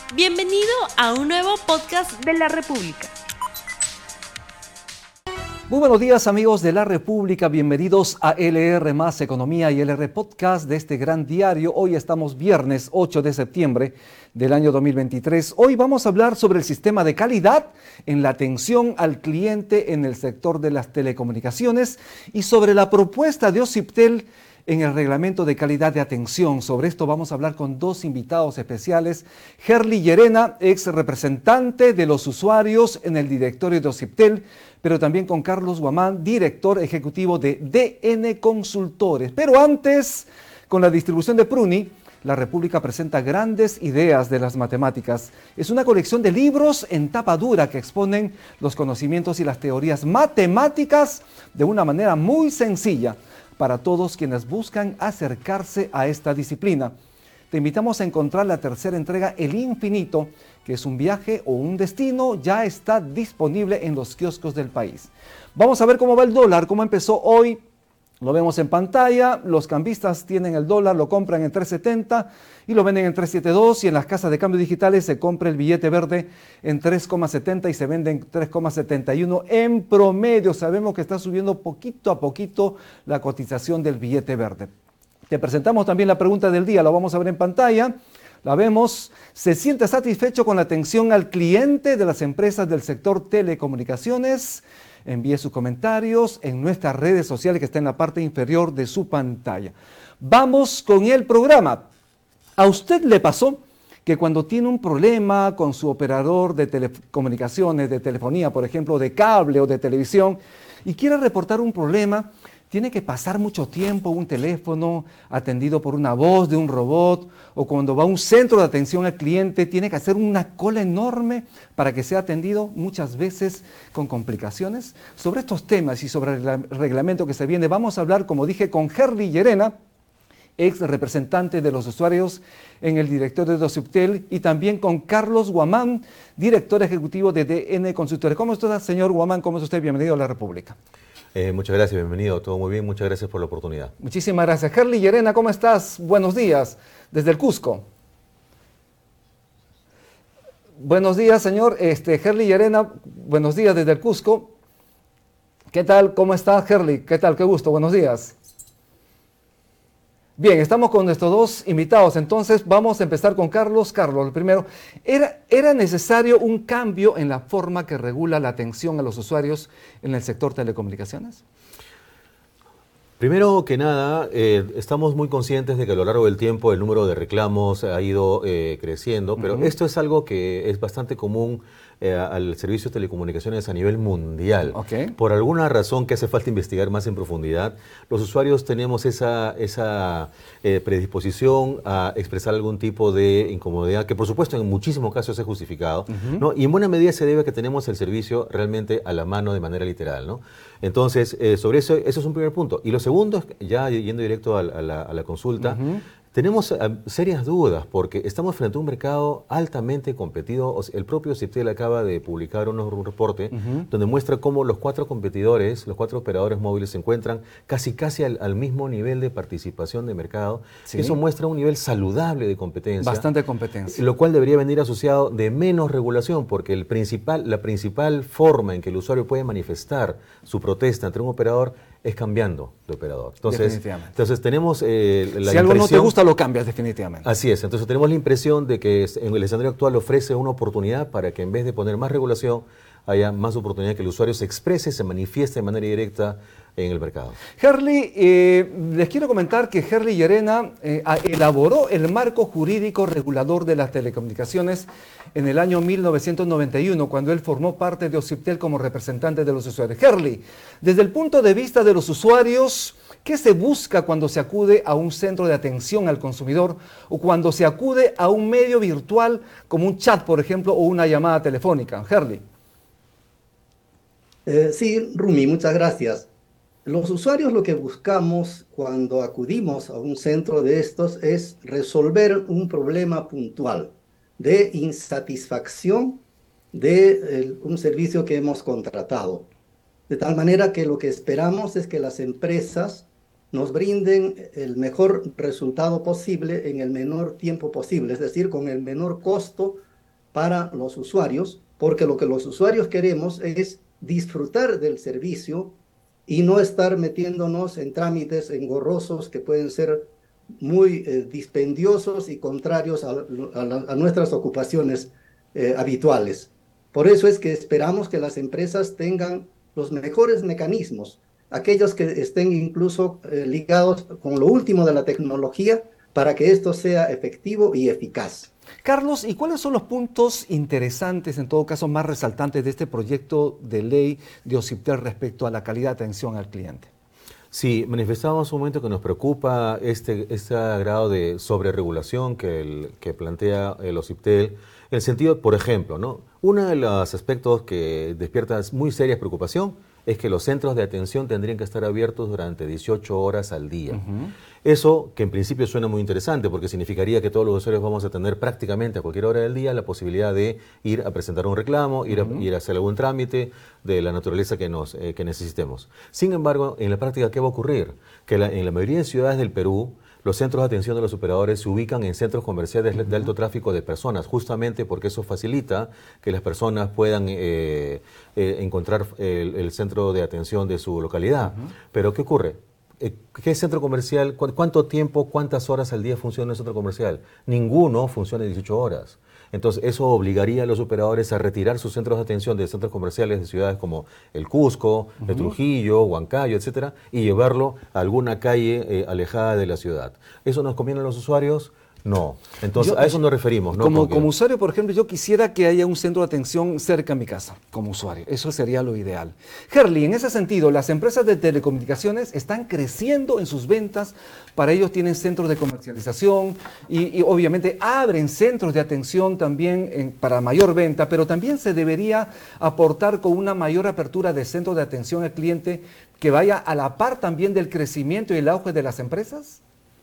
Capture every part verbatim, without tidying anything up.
Bienvenido a un nuevo podcast de La República. Muy buenos días amigos de La República, bienvenidos a L R más Economía y L R Podcast de este gran diario. Hoy estamos viernes ocho de septiembre del año dos mil veintitrés. Hoy vamos a hablar sobre el sistema de calidad en la atención al cliente en el sector de las telecomunicaciones y sobre la propuesta de OCIPTEL en el reglamento de calidad de atención. Sobre esto vamos a hablar con dos invitados especiales. Gerly Llerena, ex representante de los usuarios en el directorio de OCIPTEL, pero también con Carlos Guamán, director ejecutivo de D N Consultores. Pero antes, con la distribución de Pruni, La República presenta grandes ideas de las matemáticas. Es una colección de libros en tapa dura que exponen los conocimientos y las teorías matemáticas de una manera muy sencilla para todos quienes buscan acercarse a esta disciplina. Te invitamos a encontrar la tercera entrega, El Infinito, que es un viaje o un destino, ya está disponible en los kioscos del país. Vamos a ver cómo va el dólar, cómo empezó hoy. Lo vemos en pantalla, los cambistas tienen el dólar, lo compran en tres setenta y lo venden en tres setenta y dos, y en las casas de cambio digitales se compra el billete verde en tres setenta y se vende en tres setenta y uno en promedio. Sabemos que está subiendo poquito a poquito la cotización del billete verde. Te presentamos también la pregunta del día, lo vamos a ver en pantalla. La vemos. ¿Se siente satisfecho con la atención al cliente de las empresas del sector telecomunicaciones? Envíe sus comentarios en nuestras redes sociales que está en la parte inferior de su pantalla. Vamos con el programa. ¿A usted le pasó que cuando tiene un problema con su operador de telecomunicaciones, de telefonía, por ejemplo, de cable o de televisión, y quiere reportar un problema, tiene que pasar mucho tiempo un teléfono atendido por una voz de un robot, o cuando va a un centro de atención al cliente tiene que hacer una cola enorme para que sea atendido, muchas veces con complicaciones? Sobre estos temas y sobre el reglamento que se viene vamos a hablar, como dije, con Gerly Llerena, ex representante de los usuarios en el directorio de OCIPTEL, y también con Carlos Guamán, director ejecutivo de D N Consultores. ¿Cómo está, señor Guamán? ¿Cómo está usted? Bienvenido a La República. Eh, muchas gracias, bienvenido, todo muy bien, muchas gracias por la oportunidad. Muchísimas gracias. Gerly Llerena, ¿cómo estás? Buenos días, desde el Cusco. Buenos días, señor. Este, Gerly Llerena, buenos días desde el Cusco. ¿Qué tal? ¿Cómo está, Gerly? ¿Qué tal? Qué gusto, buenos días. Bien, estamos con nuestros dos invitados, entonces vamos a empezar con Carlos. Carlos, el primero, ¿era, ¿era necesario un cambio en la forma que regula la atención a los usuarios en el sector telecomunicaciones? Primero que nada, eh, estamos muy conscientes de que a lo largo del tiempo el número de reclamos ha ido eh, creciendo, pero uh-huh. esto es algo que es bastante común eh, al servicio de telecomunicaciones a nivel mundial. Okay. Por alguna razón que hace falta investigar más en profundidad, los usuarios tenemos esa, esa eh, predisposición a expresar algún tipo de incomodidad, que por supuesto en muchísimos casos es justificado, uh-huh. ¿no? Y en buena medida se debe a que tenemos el servicio realmente a la mano de manera literal, ¿no? Entonces, eh, sobre eso, eso es un primer punto. Y lo segundo, ya yendo directo a, a, la, a la consulta, uh-huh. tenemos uh, serias dudas porque estamos frente a un mercado altamente competido. O sea, el propio OCIPTEL acaba de publicar un, un reporte uh-huh. donde muestra cómo los cuatro competidores, los cuatro operadores móviles se encuentran casi casi al, al mismo nivel de participación de mercado. Sí. Eso muestra un nivel saludable de competencia. Bastante competencia. Lo cual debería venir asociado de menos regulación, porque el principal, la principal forma en que el usuario puede manifestar su protesta entre un operador es cambiando de operador. Entonces, entonces tenemos eh, la si algo no te gusta, lo cambias definitivamente. Así es. Entonces tenemos la impresión de que en el escenario actual ofrece una oportunidad para que en vez de poner más regulación, haya más oportunidad que el usuario se exprese, se manifieste de manera directa en el mercado. Gerly, eh, les quiero comentar que Gerly Llerena eh, elaboró el marco jurídico regulador de las telecomunicaciones en el año mil novecientos noventa y uno, cuando él formó parte de OCIPTEL como representante de los usuarios. Gerly, desde el punto de vista de los usuarios, ¿qué se busca cuando se acude a un centro de atención al consumidor o cuando se acude a un medio virtual como un chat, por ejemplo, o una llamada telefónica? Gerly. Eh, sí, Rumi, muchas gracias. Los usuarios lo que buscamos cuando acudimos a un centro de estos es resolver un problema puntual de insatisfacción de eh, un servicio que hemos contratado. De tal manera que lo que esperamos es que las empresas nos brinden el mejor resultado posible en el menor tiempo posible, es decir, con el menor costo para los usuarios, porque lo que los usuarios queremos es disfrutar del servicio y no estar metiéndonos en trámites engorrosos que pueden ser muy eh, dispendiosos y contrarios a, a, la, a nuestras ocupaciones eh, habituales. Por eso es que esperamos que las empresas tengan los mejores mecanismos, aquellos que estén incluso eh, ligados con lo último de la tecnología, para que esto sea efectivo y eficaz. Carlos, ¿y cuáles son los puntos interesantes, en todo caso más resaltantes, de este proyecto de ley de OCIPTEL respecto a la calidad de atención al cliente? Sí, manifestábamos un momento que nos preocupa este, este grado de sobreregulación que, el, que plantea el OCIPTEL, en el sentido, por ejemplo, ¿no? Uno de los aspectos que despierta muy seria preocupación es que los centros de atención tendrían que estar abiertos durante dieciocho horas al día. Uh-huh. Eso, que en principio suena muy interesante, porque significaría que todos los usuarios vamos a tener prácticamente a cualquier hora del día la posibilidad de ir a presentar un reclamo, ir a, uh-huh. ir a hacer algún trámite de la naturaleza que, nos, eh, que necesitemos. Sin embargo, en la práctica, ¿qué va a ocurrir? Que la, en la mayoría de ciudades del Perú, los centros de atención de los operadores se ubican en centros comerciales uh-huh. de alto tráfico de personas, justamente porque eso facilita que las personas puedan eh, eh, encontrar el, el centro de atención de su localidad. Uh-huh. Pero, ¿qué ocurre? ¿Qué centro comercial, cu cuánto tiempo, cuántas horas al día funciona el centro comercial? Ninguno funciona dieciocho horas. Entonces, eso obligaría a los operadores a retirar sus centros de atención de centros comerciales de ciudades como el Cusco, uh-huh. el Trujillo, Huancayo, etcétera, y llevarlo a alguna calle eh, alejada de la ciudad. ¿Eso nos conviene a los usuarios? No. Entonces, yo, a eso nos referimos, ¿no? Como, como usuario, por ejemplo, yo quisiera que haya un centro de atención cerca de mi casa, como usuario. Eso sería lo ideal. Herly, en ese sentido, las empresas de telecomunicaciones están creciendo en sus ventas. Para ellos tienen centros de comercialización y, y obviamente abren centros de atención también en, para mayor venta, pero también se debería aportar con una mayor apertura de centros de atención al cliente que vaya a la par también del crecimiento y el auge de las empresas.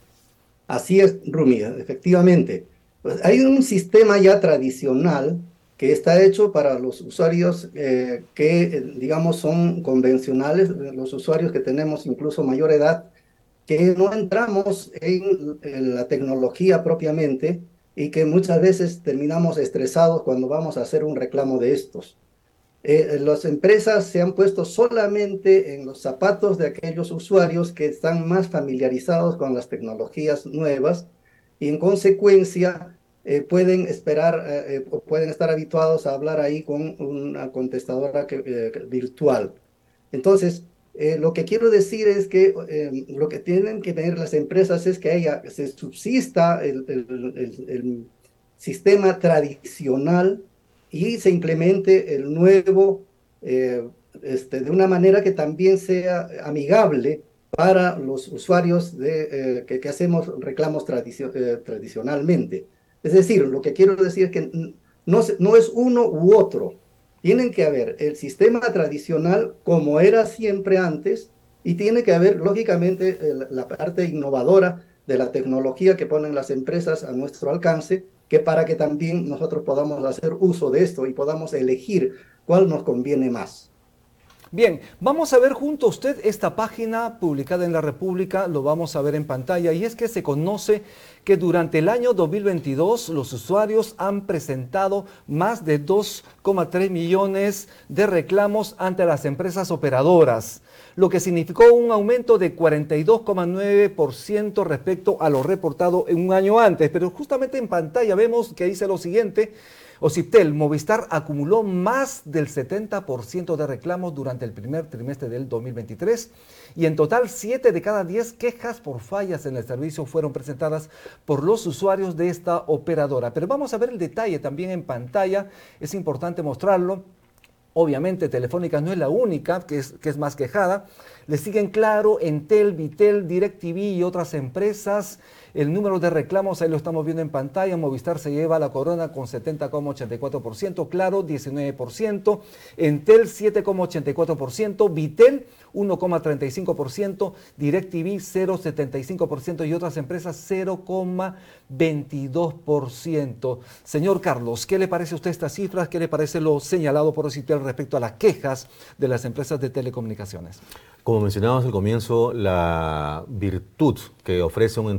Así es, Rumi, efectivamente. Pues hay un sistema ya tradicional que está hecho para los usuarios eh, que, eh, digamos, son convencionales, los usuarios que tenemos incluso mayor edad, que no entramos en, en la tecnología propiamente y que muchas veces terminamos estresados cuando vamos a hacer un reclamo de estos. Eh, las empresas se han puesto solamente en los zapatos de aquellos usuarios que están más familiarizados con las tecnologías nuevas y en consecuencia eh, pueden esperar eh, o pueden estar habituados a hablar ahí con una contestadora que, eh, virtual. Entonces, eh, lo que quiero decir es que eh, lo que tienen que ver las empresas es que haya, se subsista el, el, el, el sistema tradicional y se implemente el nuevo eh, este, de una manera que también sea amigable para los usuarios de, eh, que, que hacemos reclamos tradicio eh, tradicionalmente. Es decir, lo que quiero decir es que no, no es uno u otro. Tienen que haber el sistema tradicional como era siempre antes y tiene que haber, lógicamente, el, la parte innovadora de la tecnología que ponen las empresas a nuestro alcance, que para que también nosotros podamos hacer uso de esto y podamos elegir cuál nos conviene más. Bien, vamos a ver junto a usted esta página publicada en La República, lo vamos a ver en pantalla, y es que se conoce que durante el año dos mil veintidós los usuarios han presentado más de dos coma tres millones de reclamos ante las empresas operadoras, lo que significó un aumento de cuarenta y dos coma nueve por ciento respecto a lo reportado en un año antes. Pero justamente en pantalla vemos que dice lo siguiente: OCIPTEL, Movistar acumuló más del setenta por ciento de reclamos durante el primer trimestre del dos mil veintitrés y en total siete de cada diez quejas por fallas en el servicio fueron presentadas por los usuarios de esta operadora. Pero vamos a ver el detalle también en pantalla, es importante mostrarlo. Obviamente Telefónica no es la única que es, que es más quejada. Le siguen Claro, Entel, Vitel, DirecTV y otras empresas. El número de reclamos, ahí lo estamos viendo en pantalla. Movistar se lleva la corona con setenta coma ochenta y cuatro por ciento, Claro diecinueve por ciento, Entel siete coma ochenta y cuatro por ciento, Vitel uno coma treinta y cinco por ciento, DirecTV cero coma setenta y cinco por ciento y otras empresas cero coma veintidós por ciento. Señor Carlos, ¿qué le parece a usted estas cifras? ¿Qué le parece lo señalado por OCIPTEL respecto a las quejas de las empresas de telecomunicaciones? Como mencionábamos al comienzo, la virtud que ofrece un entorno altamente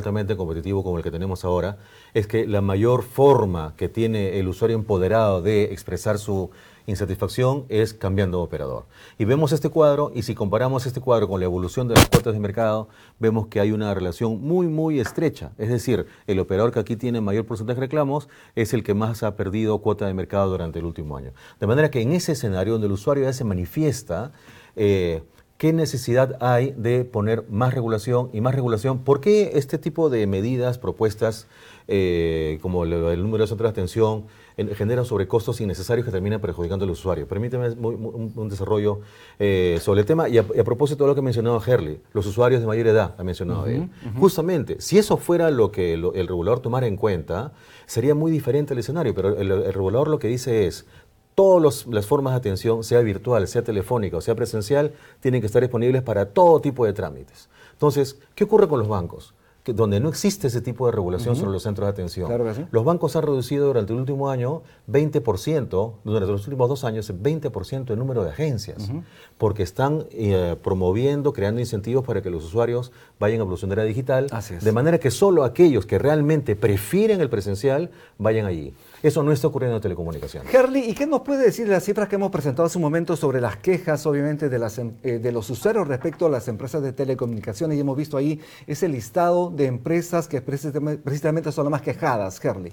altamente competitivo como el que tenemos ahora, es que la mayor forma que tiene el usuario empoderado de expresar su insatisfacción es cambiando de operador. Y vemos este cuadro, y si comparamos este cuadro con la evolución de las cuotas de mercado, vemos que hay una relación muy, muy estrecha. Es decir, el operador que aquí tiene mayor porcentaje de reclamos es el que más ha perdido cuota de mercado durante el último año. De manera que en ese escenario donde el usuario ya se manifiesta, eh, ¿qué necesidad hay de poner más regulación y más regulación? ¿Por qué este tipo de medidas propuestas, eh, como el, el número de centros de atención, en, generan sobrecostos innecesarios que terminan perjudicando al usuario? Permíteme muy, muy, un, un desarrollo eh, sobre el tema. Y a, y a propósito de lo que mencionaba Herli, los usuarios de mayor edad, ha mencionado uh-huh, él. Uh-huh. Justamente, si eso fuera lo que lo, el regulador tomara en cuenta, sería muy diferente el escenario, pero el, el regulador lo que dice es: todas las formas de atención, sea virtual, sea telefónica o sea presencial, tienen que estar disponibles para todo tipo de trámites. Entonces, ¿qué ocurre con los bancos? Que donde no existe ese tipo de regulación uh-huh. sobre los centros de atención. Claro que sí. Los bancos han reducido durante el último año veinte por ciento, durante los últimos dos años, veinte por ciento el número de agencias, uh-huh. porque están eh, promoviendo, creando incentivos para que los usuarios vayan a evolucionar a digital, de manera que solo aquellos que realmente prefieren el presencial vayan allí. Eso no está ocurriendo en telecomunicaciones. Herli, ¿y qué nos puede decir de las cifras que hemos presentado hace un momento sobre las quejas, obviamente, de, las, eh, de los usuarios respecto a las empresas de telecomunicaciones? Y hemos visto ahí ese listado de empresas que precisamente son las más quejadas, Herli.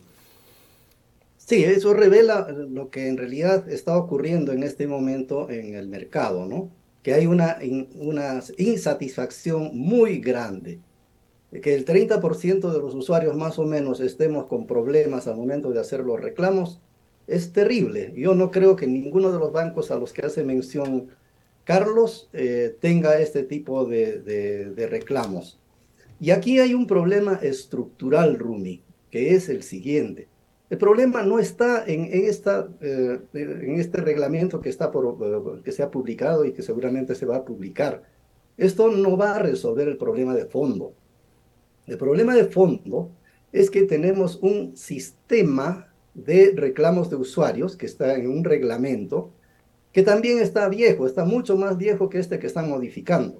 Sí, eso revela lo que en realidad está ocurriendo en este momento en el mercado, ¿no? Que hay una, una insatisfacción muy grande. Que el treinta por ciento de los usuarios más o menos estemos con problemas al momento de hacer los reclamos, es terrible. Yo no creo que ninguno de los bancos a los que hace mención Carlos eh, tenga este tipo de, de, de reclamos. Y aquí hay un problema estructural, Rumi, que es el siguiente. El problema no está en, en, esta, eh, en este reglamento que, está por, que se ha publicado y que seguramente se va a publicar. Esto no va a resolver el problema de fondo. El problema de fondo es que tenemos un sistema de reclamos de usuarios que está en un reglamento que también está viejo, está mucho más viejo que este que están modificando.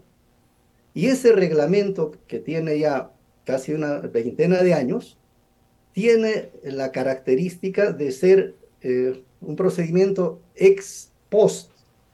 Y ese reglamento, que tiene ya casi una veintena de años, tiene la característica de ser eh, un procedimiento ex post.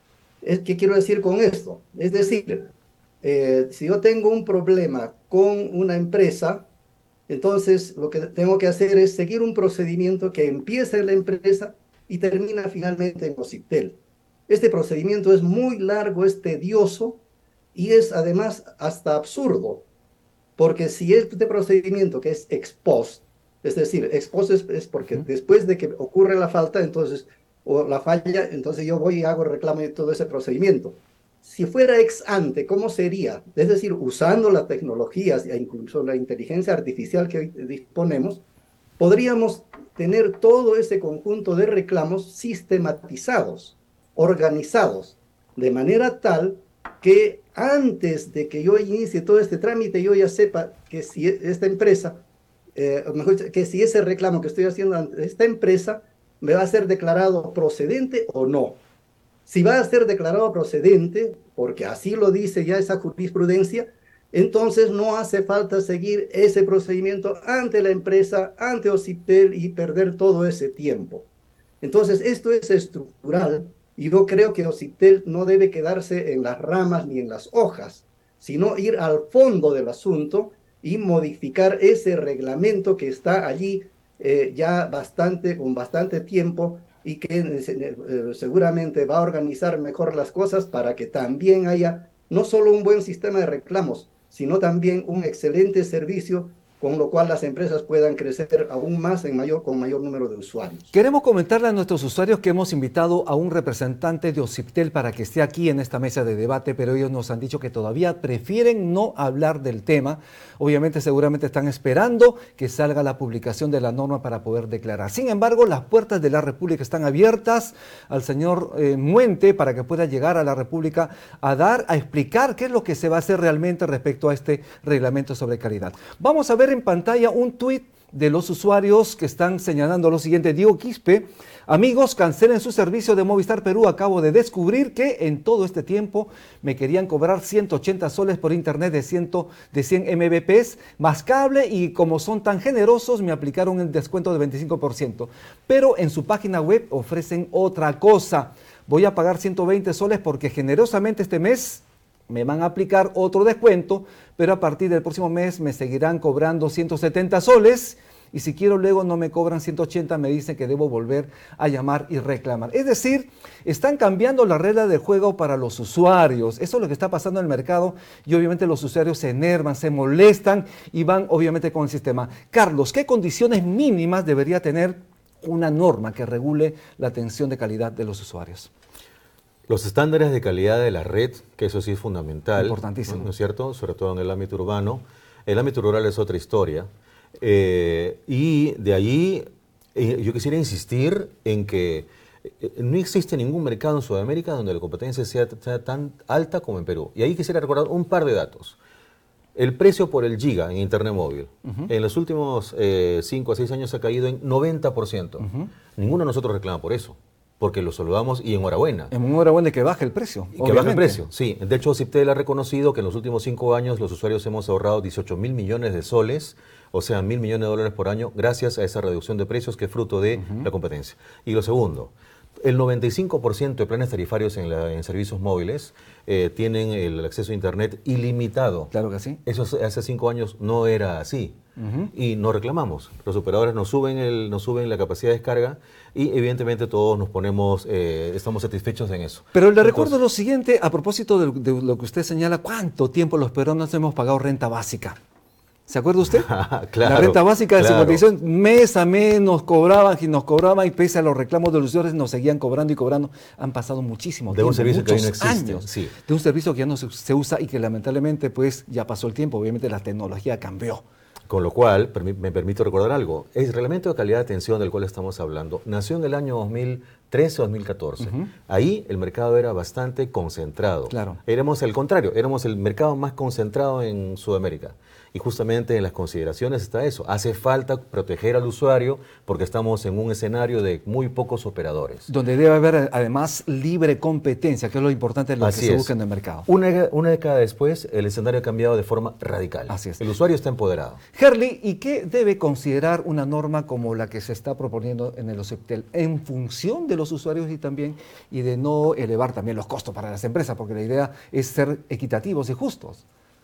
¿Qué quiero decir con esto? Es decir, eh, si yo tengo un problema con una empresa, entonces lo que tengo que hacer es seguir un procedimiento que empieza en la empresa y termina finalmente en OCIPTEL. Este procedimiento es muy largo, es tedioso y es además hasta absurdo, porque si este procedimiento que es ex post, es decir, ex post es, es porque uh-huh. después de que ocurre la falta, entonces, o la falla, entonces yo voy y hago reclamo de todo ese procedimiento. Si fuera ex ante, ¿cómo sería? Es decir, usando las tecnologías e incluso la inteligencia artificial que hoy disponemos, podríamos tener todo ese conjunto de reclamos sistematizados, organizados, de manera tal que antes de que yo inicie todo este trámite, yo ya sepa que si esta empresa, eh, mejor dicho, que si ese reclamo que estoy haciendo ante esta empresa me va a ser declarado procedente o no. Si va a ser declarado procedente, porque así lo dice ya esa jurisprudencia, entonces no hace falta seguir ese procedimiento ante la empresa, ante OCIPTEL y perder todo ese tiempo. Entonces esto es estructural y yo creo que OCIPTEL no debe quedarse en las ramas ni en las hojas, sino ir al fondo del asunto y modificar ese reglamento que está allí eh, ya bastante, con bastante tiempo, y que eh, seguramente va a organizar mejor las cosas para que también haya no solo un buen sistema de reclamos, sino también un excelente servicio, con lo cual las empresas puedan crecer aún más en mayor, con mayor número de usuarios. Queremos comentarle a nuestros usuarios que hemos invitado a un representante de OCIPTEL para que esté aquí en esta mesa de debate, pero ellos nos han dicho que todavía prefieren no hablar del tema. Obviamente, seguramente están esperando que salga la publicación de la norma para poder declarar. Sin embargo, las puertas de la República están abiertas al señor eh, Muente para que pueda llegar a la República a dar, a explicar qué es lo que se va a hacer realmente respecto a este reglamento sobre calidad. Vamos a ver en pantalla un tuit de los usuarios que están señalando lo siguiente. Diego Quispe: amigos, cancelen su servicio de Movistar Perú. Acabo de descubrir que en todo este tiempo me querían cobrar ciento ochenta soles por internet de, cien, de cien megabits más cable, y como son tan generosos me aplicaron el descuento de veinticinco por ciento. Pero en su página web ofrecen otra cosa. Voy a pagar ciento veinte soles porque generosamente este mes me van a aplicar otro descuento, pero a partir del próximo mes me seguirán cobrando ciento setenta soles, y si quiero luego no me cobran ciento ochenta, me dicen que debo volver a llamar y reclamar. Es decir, están cambiando la regla del juego para los usuarios. Eso es lo que está pasando en el mercado, y obviamente los usuarios se enervan, se molestan y van obviamente con el sistema. Carlos, ¿qué condiciones mínimas debería tener una norma que regule la atención de calidad de los usuarios? Los estándares de calidad de la red, que eso sí es fundamental. Importantísimo. ¿No es cierto? Sobre todo en el ámbito urbano. El ámbito rural es otra historia. Eh, y de allí eh, yo quisiera insistir en que eh, no existe ningún mercado en Sudamérica donde la competencia sea, sea tan alta como en Perú. Y ahí quisiera recordar un par de datos. El precio por el giga en internet móvil, uh-huh, en los últimos cinco a seis años ha caído en noventa por ciento. Uh-huh. Ninguno de nosotros reclama por eso, porque lo saludamos y enhorabuena. Enhorabuena de que baje el precio. Y que baje el precio, sí. De hecho, Ociptel ha reconocido que en los últimos cinco años los usuarios hemos ahorrado dieciocho mil millones de soles, o sea, mil millones de dólares por año, gracias a esa reducción de precios que es fruto de uh-huh. la competencia. Y lo segundo, el noventa y cinco por ciento de planes tarifarios en, la, en servicios móviles eh, tienen el acceso a Internet ilimitado. Claro que sí. Eso hace cinco años no era así. Uh-huh. Y no reclamamos. Los operadores nos suben, el, nos suben la capacidad de descarga y evidentemente todos nos ponemos, eh, estamos satisfechos en eso. Pero le Entonces, recuerdo lo siguiente, a propósito de, de lo que usted señala: ¿cuánto tiempo los peruanos hemos pagado renta básica? ¿Se acuerda usted? Claro, la renta básica de claro. cincuenta y seis, mes a mes nos cobraban y nos cobraban, y pese a los reclamos de los usuarios nos seguían cobrando y cobrando. Han pasado muchísimo de tiempo, un servicio que hoy no muchos existe, años, sí. de un servicio que ya no se, se usa y que lamentablemente pues ya pasó el tiempo. Obviamente la tecnología cambió. Con lo cual, me permito recordar algo, el reglamento de calidad de atención del cual estamos hablando nació en el año dos mil trece o dos mil catorce. Uh-huh. Ahí el mercado era bastante concentrado. Claro. Éramos el contrario, éramos el mercado más concentrado en Sudamérica. Y justamente en las consideraciones está eso. Hace falta proteger al usuario porque estamos en un escenario de muy pocos operadores. Donde debe haber además libre competencia, que es lo importante de lo Así que se es. busca en el mercado. Una, una década después, el escenario ha cambiado de forma radical. Así es. El usuario está empoderado. Herly, ¿y qué debe considerar una norma como la que se está proponiendo en el Ociptel en función de los usuarios y también y de no elevar también los costos para las empresas? Porque la idea es ser equitativos y justos.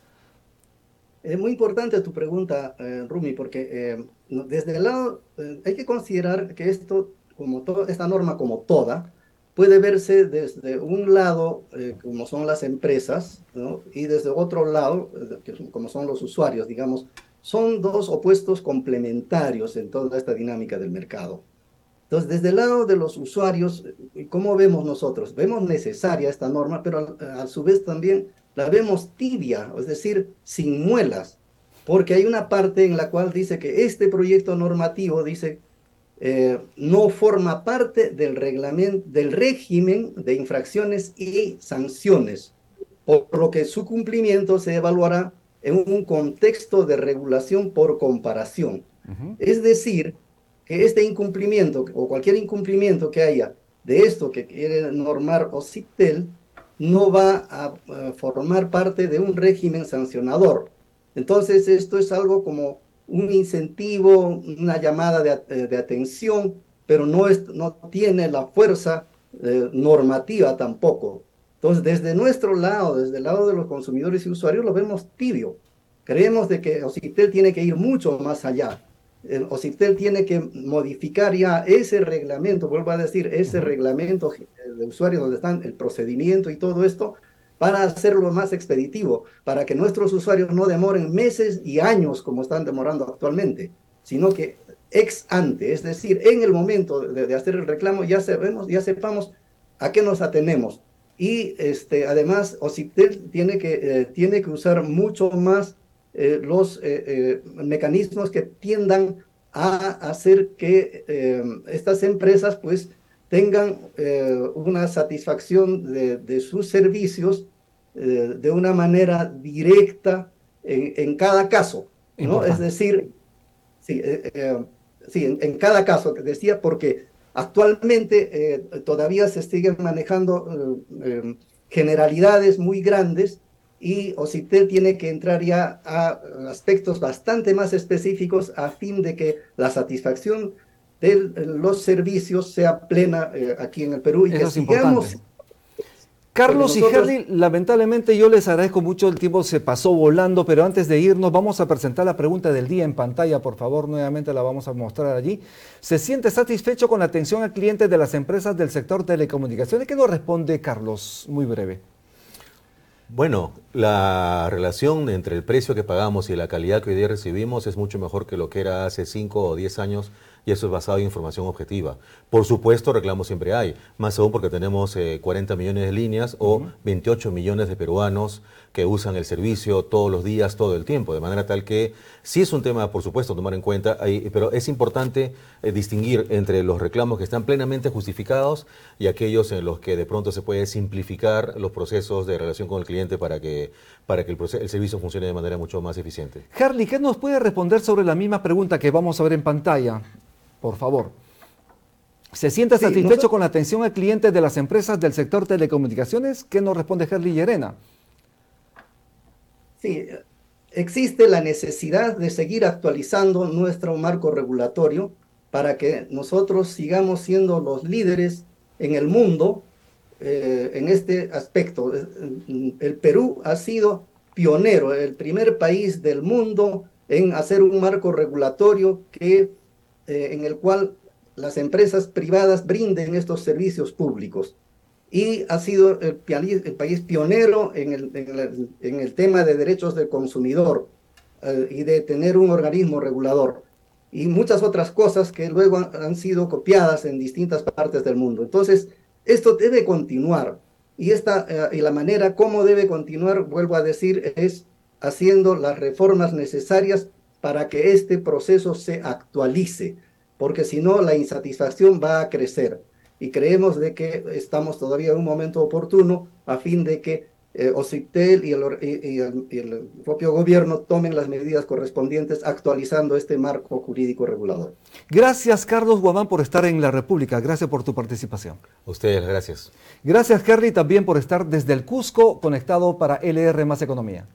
Es muy importante tu pregunta, eh, Rumi, porque eh, desde el lado, eh, hay que considerar que esto, como to- esta norma como toda, puede verse desde un lado, eh, como son las empresas, ¿no? Y desde otro lado, eh, que son, como son los usuarios, digamos. Son dos opuestos complementarios en toda esta dinámica del mercado. Entonces, desde el lado de los usuarios, ¿cómo vemos nosotros? Vemos necesaria esta norma, pero a, a su vez también la vemos tibia, es decir, sin muelas, porque hay una parte en la cual dice que este proyecto normativo dice eh, no forma parte del reglamento, del régimen de infracciones y sanciones, por lo que su cumplimiento se evaluará en un contexto de regulación por comparación. Uh-huh. Es decir, que este incumplimiento o cualquier incumplimiento que haya de esto que quiere normar Ociptel no va a, a formar parte de un régimen sancionador. Entonces esto es algo como un incentivo, una llamada de, de atención, pero no, es, no tiene la fuerza eh, normativa tampoco. Entonces desde nuestro lado, desde el lado de los consumidores y usuarios, lo vemos tibio. Creemos de que Ociptel tiene que ir mucho más allá. El Ociptel tiene que modificar ya ese reglamento, vuelvo a decir, ese uh-huh. reglamento de usuarios donde están el procedimiento y todo esto, para hacerlo más expeditivo, para que nuestros usuarios no demoren meses y años como están demorando actualmente, sino que ex ante, es decir, en el momento de, de hacer el reclamo ya sabemos, ya sepamos a qué nos atenemos. Y este, además Ociptel tiene que, eh, tiene que usar mucho más Eh, los eh, eh, mecanismos que tiendan a hacer que eh, estas empresas pues tengan eh, una satisfacción de, de sus servicios eh, de una manera directa en, en cada caso, ¿no? Es decir, Sí, eh, eh, sí en, en cada caso, te decía, porque actualmente eh, todavía se siguen manejando eh, eh, generalidades muy grandes y OCITEL tiene que entrar ya a aspectos bastante más específicos a fin de que la satisfacción de los servicios sea plena eh, aquí en el Perú y Eso que es sigamos... importante. Carlos nosotros... y Herly, lamentablemente yo les agradezco mucho, el tiempo se pasó volando, pero antes de irnos vamos a presentar la pregunta del día en pantalla, por favor, nuevamente la vamos a mostrar allí. ¿Se siente satisfecho con la atención al cliente de las empresas del sector telecomunicaciones? ¿Qué nos responde Carlos? Muy breve. Bueno, la relación entre el precio que pagamos y la calidad que hoy día recibimos es mucho mejor que lo que era hace cinco o diez años, y eso es basado en información objetiva. Por supuesto, reclamos siempre hay, más aún porque tenemos eh, cuarenta millones de líneas o uh-huh. veintiocho millones de peruanos que usan el servicio todos los días, todo el tiempo, de manera tal que sí es un tema, por supuesto, tomar en cuenta, ahí, pero es importante eh, distinguir entre los reclamos que están plenamente justificados y aquellos en los que de pronto se puede simplificar los procesos de relación con el cliente para que, para que el, proceso, el servicio funcione de manera mucho más eficiente. Herly, ¿qué nos puede responder sobre la misma pregunta que vamos a ver en pantalla? Por favor. ¿Se siente satisfecho sí, nosotros... con la atención al cliente de las empresas del sector telecomunicaciones? ¿Qué nos responde Herly Llerena? Sí, existe la necesidad de seguir actualizando nuestro marco regulatorio para que nosotros sigamos siendo los líderes en el mundo eh, en este aspecto. El Perú ha sido pionero, el primer país del mundo en hacer un marco regulatorio que Eh, en el cual las empresas privadas brinden estos servicios públicos. Y ha sido el, el país pionero en el, en, el, en el tema de derechos del consumidor eh, y de tener un organismo regulador. Y muchas otras cosas que luego han, han sido copiadas en distintas partes del mundo. Entonces, esto debe continuar. Y, esta, eh, y la manera como debe continuar, vuelvo a decir, es haciendo las reformas necesarias para que este proceso se actualice, porque si no la insatisfacción va a crecer y creemos de que estamos todavía en un momento oportuno a fin de que eh, OCITEL y el, y, y, el, y el propio gobierno tomen las medidas correspondientes actualizando este marco jurídico regulador. Gracias Carlos Guamán por estar en La República, gracias por tu participación. A ustedes, gracias. Gracias Herly también por estar desde el Cusco conectado para L R Más Economía.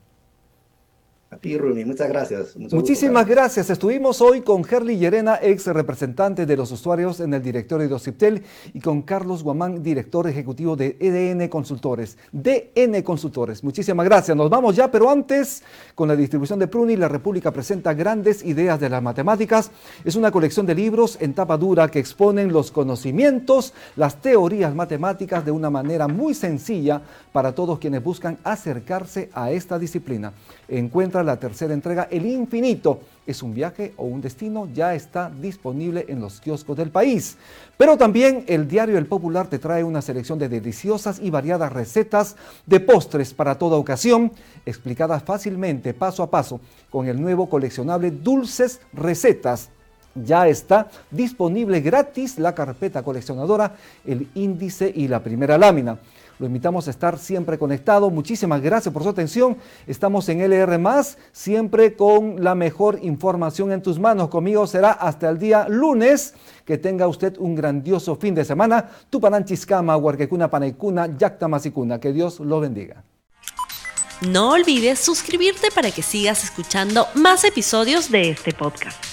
A ti, Rumi, muchas gracias. Mucho Muchísimas gusto, gracias. Estuvimos hoy con Herly Llerena, ex representante de los usuarios en el directorio de OCITEL, y con Carlos Guamán, director ejecutivo de E D N Consultores. D N Consultores. Muchísimas gracias. Nos vamos ya, pero antes, con la distribución de Pruni, La República presenta Grandes Ideas de las Matemáticas. Es una colección de libros en tapa dura que exponen los conocimientos, las teorías matemáticas de una manera muy sencilla para todos quienes buscan acercarse a esta disciplina. Encuentra la tercera entrega, El Infinito. ¿Es un viaje o un destino? Ya está disponible en los kioscos del país. Pero también el diario El Popular te trae una selección de deliciosas y variadas recetas de postres para toda ocasión, explicadas fácilmente, paso a paso, con el nuevo coleccionable Dulces Recetas. Ya está disponible gratis la carpeta coleccionadora, el índice y la primera lámina. Lo invitamos a estar siempre conectado. Muchísimas gracias por su atención. Estamos en L R más, siempre con la mejor información en tus manos. Conmigo será hasta el día lunes. Que tenga usted un grandioso fin de semana. Tupananchiskama, Huarquecuna, Panaicuna, Yactamasicuna. Que Dios lo bendiga. No olvides suscribirte para que sigas escuchando más episodios de este podcast.